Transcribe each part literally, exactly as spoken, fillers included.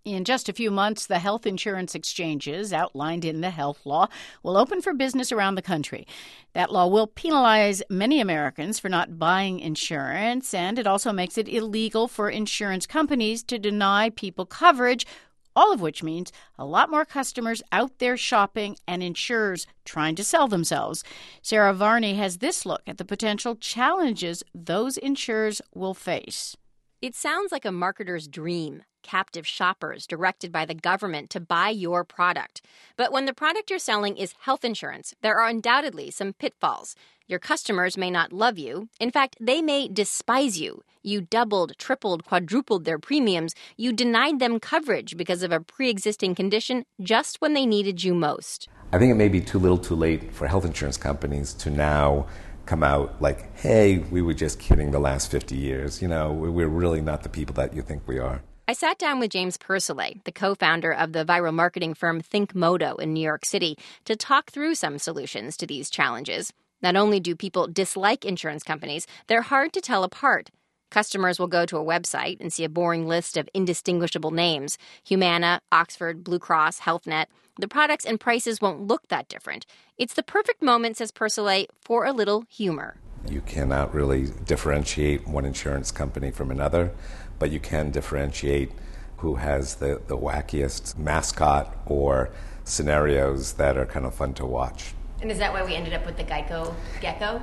In just a few months, the health insurance exchanges outlined in the health law will open for business around the country. That law will penalize many Americans for not buying insurance, and it also makes it illegal for insurance companies to deny people coverage, all of which means a lot more customers out there shopping and insurers trying to sell themselves. Sarah Varney has this look at the potential challenges those insurers will face. It sounds like a marketer's dream. Captive shoppers directed by the government to buy your product. But when the product you're selling is health insurance, there are undoubtedly some pitfalls. Your customers may not love you. In fact, they may despise you. You doubled, tripled, quadrupled their premiums. You denied them coverage because of a pre-existing condition just when they needed you most. I think it may be too little too late for health insurance companies to now come out like, hey, we were just kidding the last fifty years. You know, we're really not the people that you think we are. I sat down with James Purcellet, the co-founder of the viral marketing firm ThinkModo in New York City, to talk through some solutions to these challenges. Not only do people dislike insurance companies, they're hard to tell apart. Customers will go to a website and see a boring list of indistinguishable names: Humana, Oxford, Blue Cross, Health Net. The products and prices won't look that different. It's the perfect moment, says Purcellet, for a little humor. You cannot really differentiate one insurance company from another, but you can differentiate who has the, the wackiest mascot or scenarios that are kind of fun to watch. And is that why we ended up with the Geico gecko?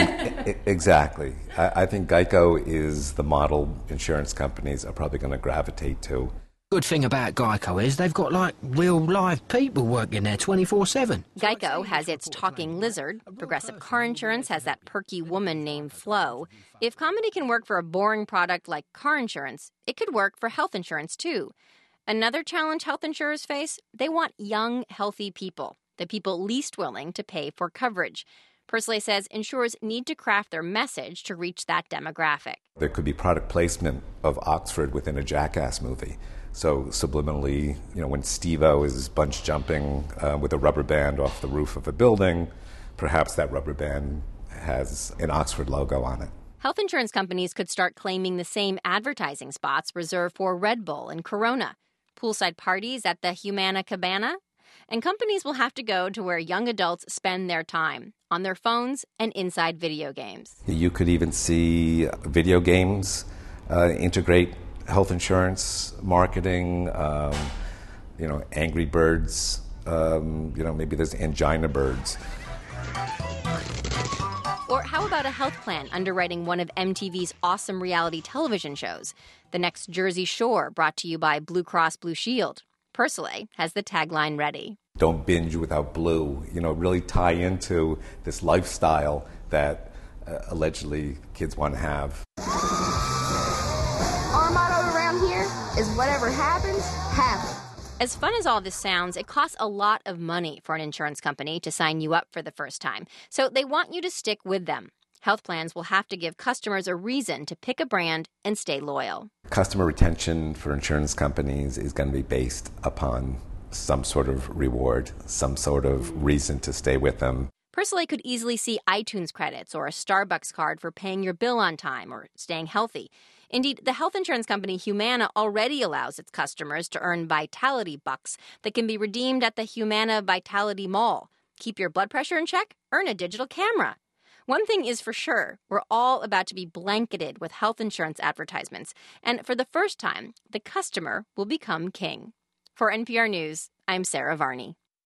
Exactly. I, I think Geico is the model insurance companies are probably going to gravitate to. Good thing about Geico is they've got, like, real live people working there twenty-four seven. Geico has its talking lizard. Progressive Car Insurance has that perky woman named Flo. If comedy can work for a boring product like car insurance, it could work for health insurance, too. Another challenge health insurers face, they want young, healthy people, the people least willing to pay for coverage. Purcellet says insurers need to craft their message to reach that demographic. There could be product placement of Oxford within a Jackass movie. So subliminally, you know, when Steve-O is bunch jumping uh, with a rubber band off the roof of a building, perhaps that rubber band has an Oxford logo on it. Health insurance companies could start claiming the same advertising spots reserved for Red Bull and Corona, poolside parties at the Humana Cabana, and companies will have to go to where young adults spend their time, on their phones and inside video games. You could even see video games uh, integrate health insurance marketing, um, you know, Angry Birds, um, you know, maybe there's Angina Birds. Or how about a health plan underwriting one of M T V's awesome reality television shows? The next Jersey Shore, brought to you by Blue Cross Blue Shield. Purcellet has the tagline ready. Don't binge without Blue. You know, really tie into this lifestyle that uh, allegedly kids want to have. Our motto around here is whatever happens, happens. As fun as all this sounds, it costs a lot of money for an insurance company to sign you up for the first time. So they want you to stick with them. Health plans will have to give customers a reason to pick a brand and stay loyal. Customer retention for insurance companies is going to be based upon some sort of reward, some sort of reason to stay with them. Purcellet could easily see iTunes credits or a Starbucks card for paying your bill on time or staying healthy. Indeed, the health insurance company Humana already allows its customers to earn Vitality Bucks that can be redeemed at the Humana Vitality Mall. Keep your blood pressure in check? Earn a digital camera. One thing is for sure, we're all about to be blanketed with health insurance advertisements. And for the first time, the customer will become king. For N P R News, I'm Sarah Varney.